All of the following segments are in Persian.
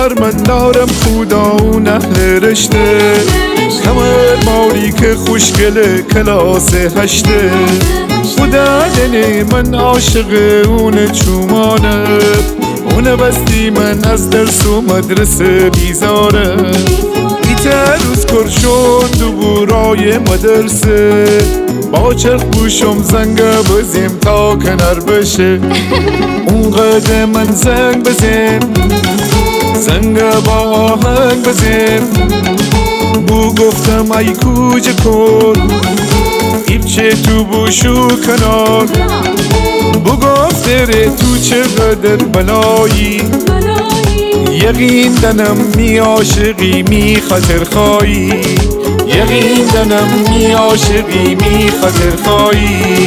من دارم خدا اون اهل رشته، کمر ماری که خوشگله کلاس هشته. خدا دل من عاشق اون چومانه، اون بستی من از درس و مدرسه بیزاره. ایتا روز کرشون دو برای مدرسه، با چرخ بوشم زنگ بزیم تا کنار بشه. اون قدر من زنگ بزیم، زنگ با آهنگ بزیم. بو گفتم ای کوچه کن ایبچه تو بوشو کنار. بو گفته تو چقدر بلایی، یقین دنم می عاشقی می خاطر خواهی. یقین دنم می عاشقی می خاطر خواهی.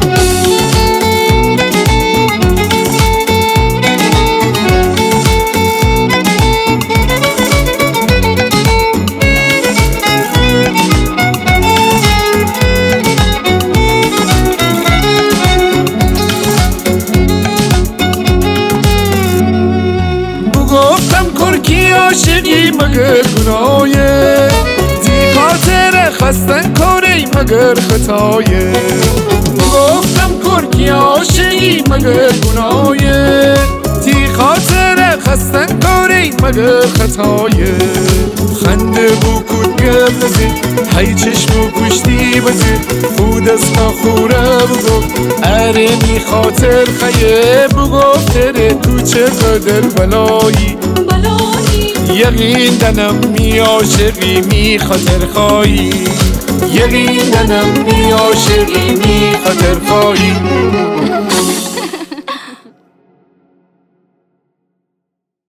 عاشقی مگر گناهیه، دی خاطر خستن کنی مگر خطایه. گفتم کرکی عاشقی مگر گناهیه، دی خاطر خستن کنی مگر خطایه. خنده بو کود گم نزی، هی چشمو کشتی بزی. بود از خوره بگو اره می خاطر خیه. بگفته تو چقدر بلایی، یقین دنم می عاشقی می خاطر خواهی. یقین دنم می عاشقی می خاطر خواهی.